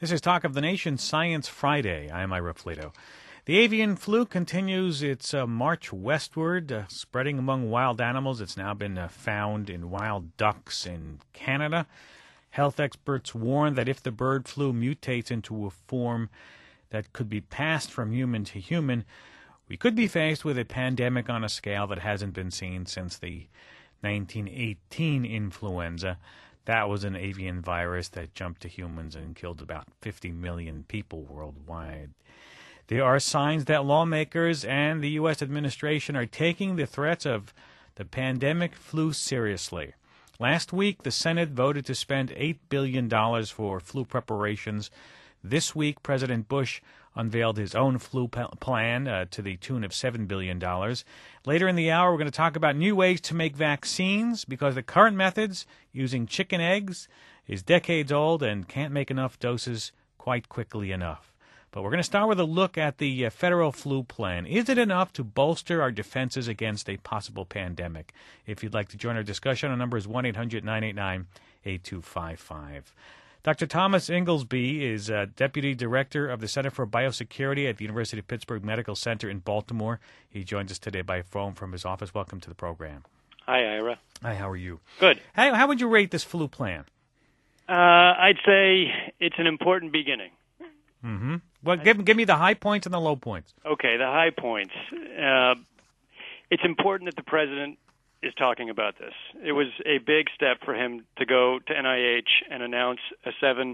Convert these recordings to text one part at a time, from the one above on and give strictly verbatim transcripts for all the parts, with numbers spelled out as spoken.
This is Talk of the Nation Science Friday. I'm Ira Flito. The avian flu continues its uh, march westward, uh, spreading among wild animals. It's now been uh, found in wild ducks in Canada. Health experts warn that if the bird flu mutates into a form that could be passed from human to human, we could be faced with a pandemic on a scale that hasn't been seen since the nineteen eighteen influenza. That was an avian virus that jumped to humans and killed about fifty million people worldwide. There are signs that lawmakers and the U S administration are taking the threats of the pandemic flu seriously. Last week, the Senate voted to spend eight billion dollars for flu preparations. This week, President Bush unveiled his own flu plan uh, to the tune of seven billion dollars. Later in the hour, we're going to talk about new ways to make vaccines because the current methods, using chicken eggs, is decades old and can't make enough doses quite quickly enough. But we're going to start with a look at the uh, federal flu plan. Is it enough to bolster our defenses against a possible pandemic? If you'd like to join our discussion, our number is one eight hundred nine eight nine eight two five five. Doctor Thomas Inglesby is uh, Deputy Director of the Center for Biosecurity at the University of Pittsburgh Medical Center in Baltimore. He joins us today by phone from his office. Welcome to the program. Hi, Ira. Hi, how are you? Good. How, how would you rate this flu plan? Uh, I'd say it's an important beginning. Mm-hmm. Well, give, give me the high points and the low points. Okay, the high points. Uh, it's important that the president is talking about this. It was a big step for him to go to N I H and announce a seven,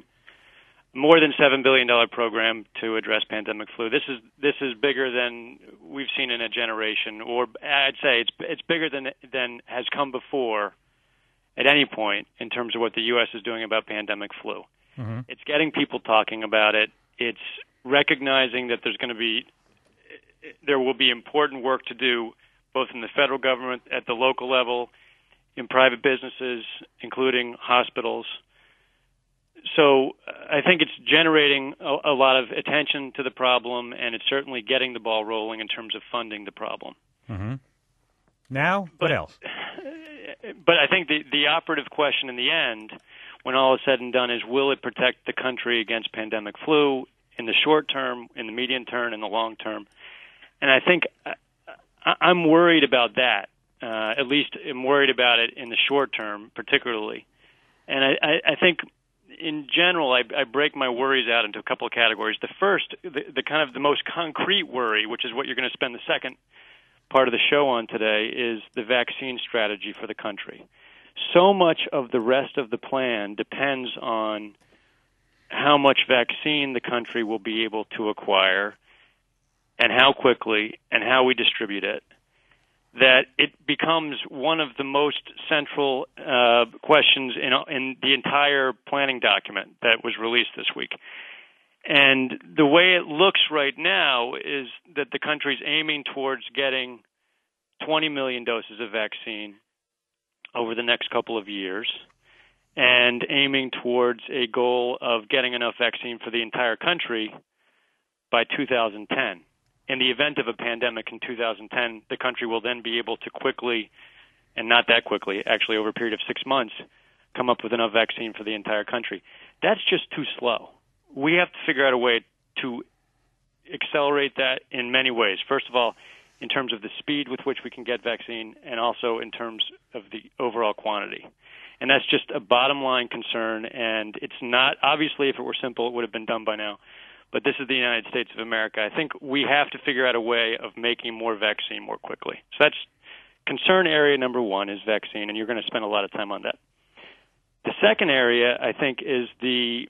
more than seven billion dollar program to address pandemic flu. This is this is bigger than we've seen in a generation, or I'd say it's it's bigger than than has come before at any point in terms of what the U S is doing about pandemic flu. Mm-hmm. It's getting people talking about it. It's recognizing that there's going to be there will be important work to do, both in the federal government, at the local level, in private businesses, including hospitals. So I think it's generating a, a lot of attention to the problem, and it's certainly getting the ball rolling in terms of funding the problem. Mm-hmm. Now, what but, else? But I think the, the operative question in the end, when all is said and done, is will it protect the country against pandemic flu in the short term, in the medium term, in the long term? And I think I'm worried about that. Uh, at least I'm worried about it in the short term, particularly. And I, I, I think, in general, I, I break my worries out into a couple of categories. The first, the, the kind of the most concrete worry, which is what you're going to spend the second part of the show on today, is the vaccine strategy for the country. So much of the rest of the plan depends on how much vaccine the country will be able to acquire and how quickly and how we distribute it, that it becomes one of the most central uh, questions in, in the entire planning document that was released this week. And the way it looks right now is that the country's aiming towards getting twenty million doses of vaccine over the next couple of years, and aiming towards a goal of getting enough vaccine for the entire country by two thousand ten. In the event of a pandemic in two thousand ten, the country will then be able to quickly, and not that quickly, actually over a period of six months, come up with enough vaccine for the entire country. That's just too slow. We have to figure out a way to accelerate that in many ways. First of all, in terms of the speed with which we can get vaccine, and also in terms of the overall quantity. And that's just a bottom line concern, and it's not, obviously, if it were simple, it would have been done by now. But this is the United States of America. I think we have to figure out a way of making more vaccine more quickly. So that's concern area number one, is vaccine, and you're going to spend a lot of time on that. The second area, I think, is the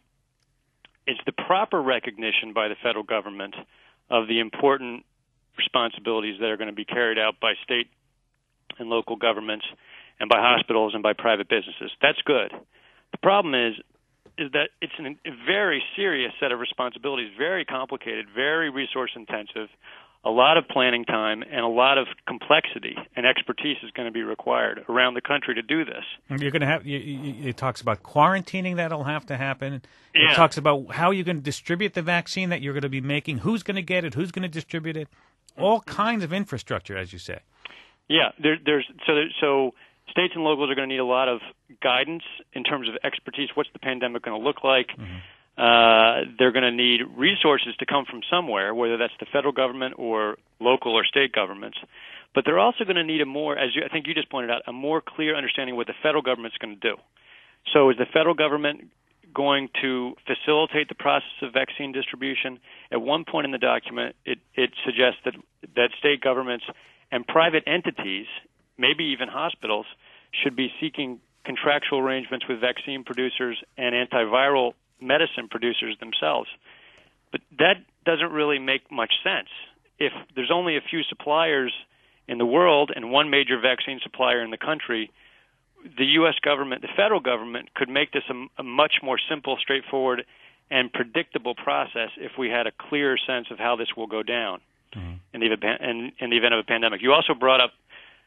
is the proper recognition by the federal government of the important responsibilities that are going to be carried out by state and local governments and by hospitals and by private businesses. That's good. The problem is is that it's an, a very serious set of responsibilities, very complicated, very resource-intensive, a lot of planning time, and a lot of complexity and expertise is going to be required around the country to do this. You're going to have. You, you, it talks about quarantining that'll have to happen. Yeah. It talks about how you're going to distribute the vaccine that you're going to be making, who's going to get it, who's going to distribute it, all kinds of infrastructure, as you say. Yeah, there, there's so there, so. States and locals are going to need a lot of guidance in terms of expertise. What's the pandemic going to look like? Mm-hmm. Uh, they're going to need resources to come from somewhere, whether that's the federal government or local or state governments. But they're also going to need a more, as you, I think you just pointed out, a more clear understanding of what the federal government's going to do. So is the federal government going to facilitate the process of vaccine distribution? At one point in the document, it, it suggests that, that state governments and private entities, maybe even hospitals, should be seeking contractual arrangements with vaccine producers and antiviral medicine producers themselves. But that doesn't really make much sense. If there's only a few suppliers in the world and one major vaccine supplier in the country, the U S government, the federal government, could make this a, a much more simple, straightforward, and predictable process if we had a clear sense of how this will go down mm-hmm. in, the, in, in the event of a pandemic. You also brought up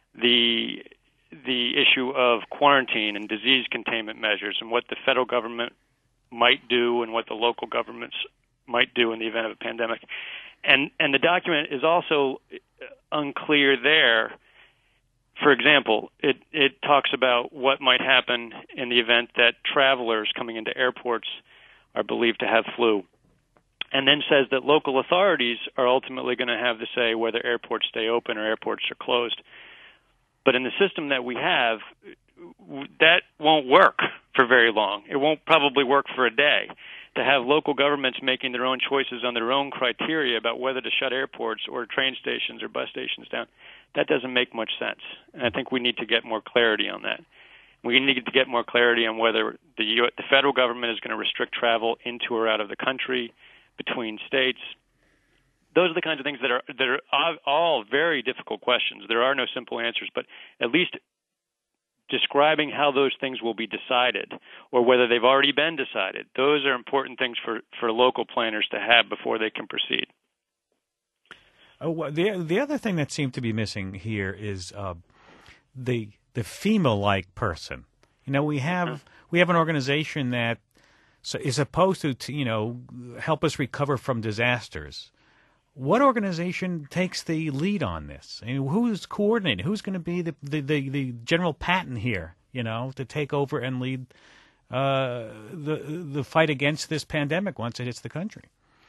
the the issue of quarantine and disease containment measures and what the federal government might do and what the local governments might do in the event of a pandemic. And and the document is also unclear there. For example, it, it talks about what might happen in the event that travelers coming into airports are believed to have flu, and then says that local authorities are ultimately going to have to say whether airports stay open or airports are closed. But in the system that we have, that won't work for very long. It won't probably work for a day. To have local governments making their own choices on their own criteria about whether to shut airports or train stations or bus stations down, that doesn't make much sense. And I think we need to get more clarity on that. We need to get more clarity on whether the, U- the federal government is going to restrict travel into or out of the country, between states. Those are the kinds of things that are that are all very difficult questions. There are no simple answers, but at least describing how those things will be decided or whether they've already been decided, those are important things for, for local planners to have before they can proceed. Oh, well, the the other thing that seemed to be missing here is uh, the the FEMA-like person. You know, we have mm-hmm. we have an organization that is supposed to, to, you know, help us recover from disasters. What organization takes the lead on this? I mean, who's coordinating? Who's going to be the, the, the, the General Patton here, you know, to take over and lead uh, the the fight against this pandemic once it hits the country?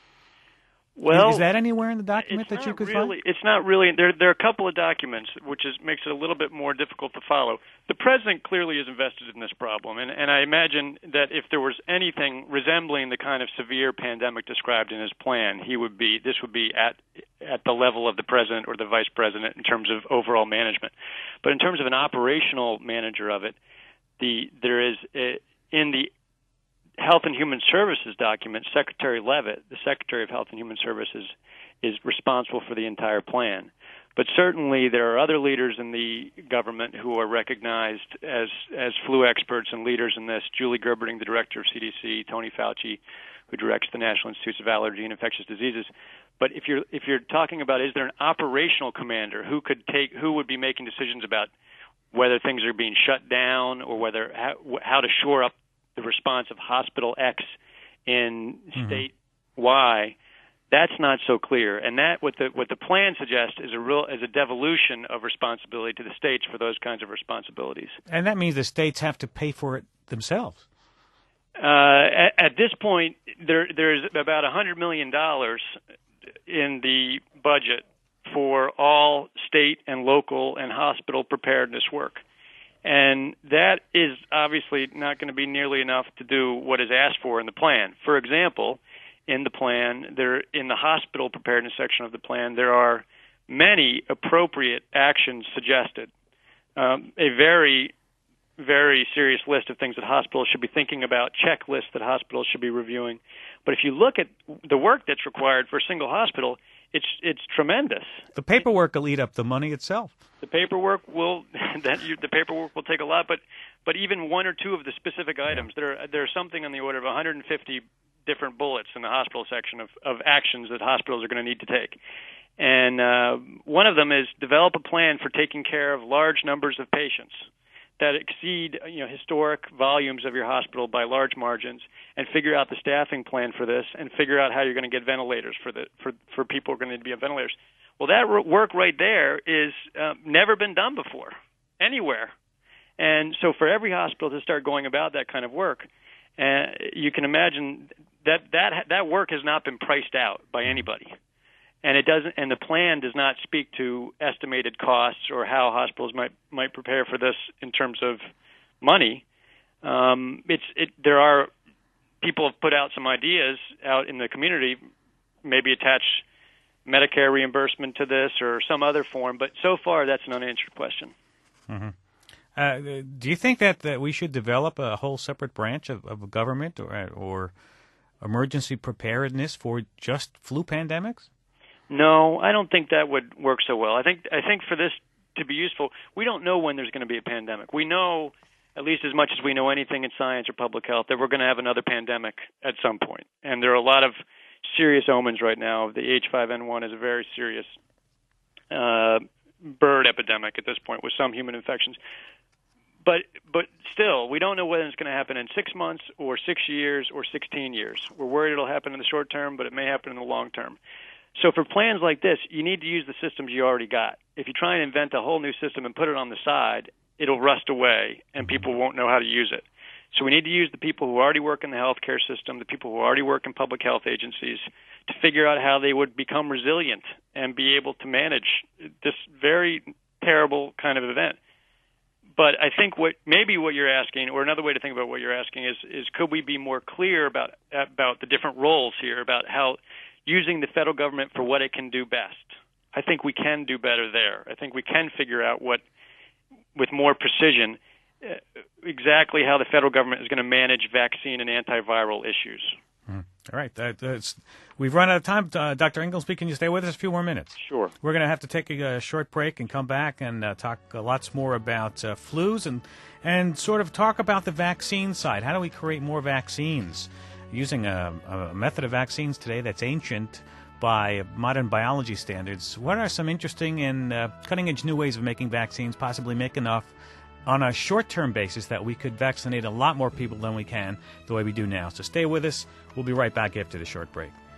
Well, is that anywhere in the document that you could really, find? It's not really. There, there are a couple of documents, which is, makes it a little bit more difficult to follow. The president clearly is invested in this problem, and, and I imagine that if there was anything resembling the kind of severe pandemic described in his plan, he would be. This would be at at the level of the president or the vice president in terms of overall management. But in terms of an operational manager of it, the there is a, in the Health and Human Services document, Secretary Leavitt, the Secretary of Health and Human Services, is responsible for the entire plan. But certainly there are other leaders in the government who are recognized as as flu experts and leaders in this. Julie Gerberding, the director of C D C, Tony Fauci, who directs the National Institutes of Allergy and Infectious Diseases. But if you're if you're talking about is there an operational commander who could take who would be making decisions about whether things are being shut down or whether how, how to shore up the response of hospital X in state mm-hmm. Y, that's not so clear. And that what the what the plan suggests is a real is a devolution of responsibility to the states for those kinds of responsibilities. And that means the states have to pay for it themselves. Uh, at, at this point, there there's about one hundred million dollars in the budget for all state and local and hospital preparedness work. And that is obviously not going to be nearly enough to do what is asked for in the plan. For example, in the plan, there in the hospital preparedness section of the plan, there are many appropriate actions suggested. Um, a very, very serious list of things that hospitals should be thinking about, checklists that hospitals should be reviewing. But if you look at the work that's required for a single hospital, it's it's tremendous. The paperwork will eat up the money itself. The paperwork will that you, the paperwork will take a lot, but but even one or two of the specific items, there are, there's something on the order of one hundred fifty different bullets in the hospital section of, of actions that hospitals are going to need to take. And uh, one of them is develop a plan for taking care of large numbers of patients that exceed you know historic volumes of your hospital by large margins, and figure out the staffing plan for this, and figure out how you're going to get ventilators for the for for people who are going to need to be on ventilators. Well, that work right there is uh, never been done before anywhere, and so for every hospital to start going about that kind of work, uh, you can imagine that that that work has not been priced out by anybody, and it doesn't. And the plan does not speak to estimated costs or how hospitals might might prepare for this in terms of money. Um, it's it. There are people have put out some ideas out in the community, maybe attach Medicare reimbursement to this or some other form, but so far that's an unanswered question. Mm-hmm. Uh, do you think that, that we should develop a whole separate branch of, of government or, or emergency preparedness for just flu pandemics? No, I don't think that would work so well. I think I think for this to be useful, we don't know when there's going to be a pandemic. We know, at least as much as we know anything in science or public health, that we're going to have another pandemic at some point. And there are a lot of serious omens right now. The H five N one is a very serious uh, bird epidemic at this point with some human infections. But but still, we don't know whether it's going to happen in six months or six years or sixteen years. We're worried it'll happen in the short term, but it may happen in the long term. So for plans like this, you need to use the systems you already got. If you try and invent a whole new system and put it on the side, it'll rust away and people won't know how to use it. So we need to use the people who already work in the healthcare system, the people who already work in public health agencies, to figure out how they would become resilient and be able to manage this very terrible kind of event. But I think what maybe what you're asking, or another way to think about what you're asking, is is could we be more clear about about the different roles here, about how using the federal government for what it can do best? I think we can do better there. I think we can figure out what, with more precision, uh, exactly how the federal government is going to manage vaccine and antiviral issues. Mm. All right. Uh, that's, we've run out of time. Uh, Doctor Inglesby, can you stay with us a few more minutes? Sure. We're going to have to take a, a short break and come back and uh, talk uh, lots more about uh, flus and, and sort of talk about the vaccine side. How do we create more vaccines? Using a, a method of vaccines today that's ancient by modern biology standards. What are some interesting and uh, cutting-edge new ways of making vaccines, possibly make enough on a short-term basis that we could vaccinate a lot more people than we can the way we do now? So stay with us. We'll be right back after the short break.